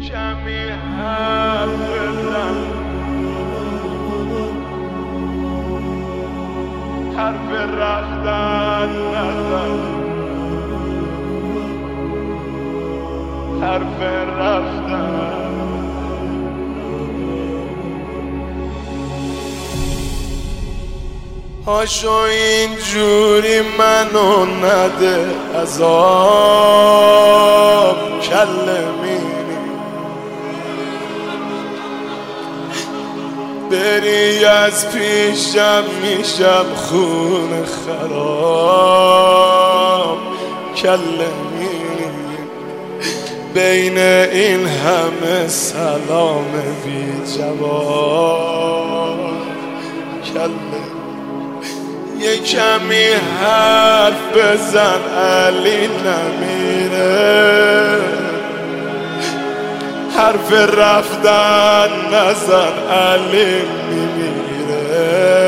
کمی حرف بزن، حرف رفتن نزن، حرف رفتن. هاشو اینجوری منو نده عذاب کلمینی، بری از پیشم میشم خون خراب کلمینی، بین این همه سلام بی جواب کلمینی. یه کمی حرف بزن علی نمیره، حرف رفتن نزن علی میمیره،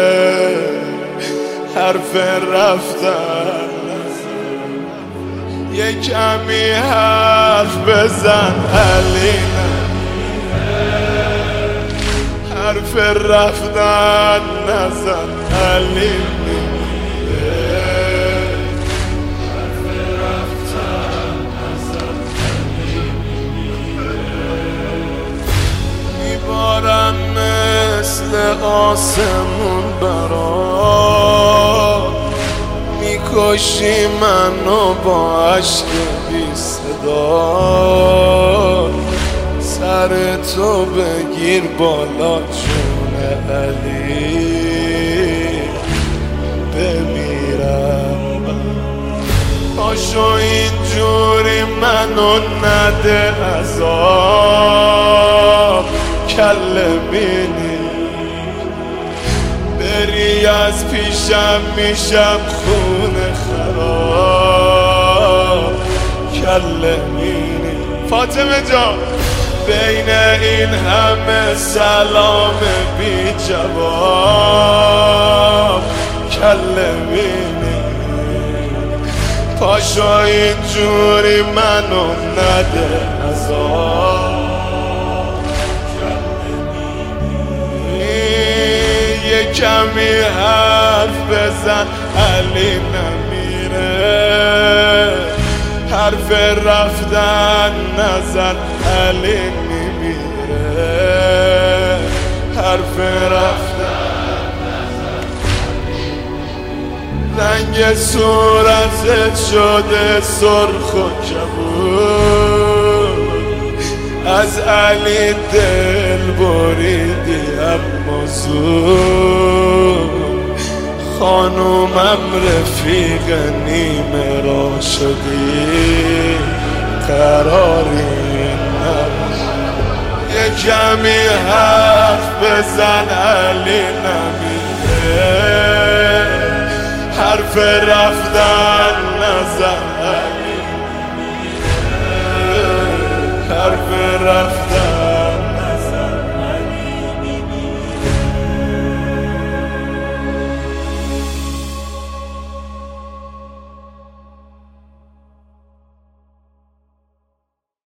حرف رفتن نزن. یه کمی حرف بزن علی نمیره، حرف رفتن نزن علی مثل آسمون برات، میکشی منو با عشق بی صدا، سر تو بگیر بالا جون علی بمیرم. پاشو اینجوری منو نده عذاب کلمینی، بری از پیشم میشم خون خراب کلمینی. فاطمه جان بین این همه سلام بی جواب کلمینی، پاشو اینجوری منو نده عذاب. کمی حرف بزن علی نمیره، حرف رفتن نزن علی میمیره، حرف رفتن نزن. رنگ صورتت شده سرخ و کبود، از علی دل بریدی اما زود، خانومم رفیق نیمه را شدی قراری نبود. یه کمی حرف بزن علی نمیره، حرف رفتن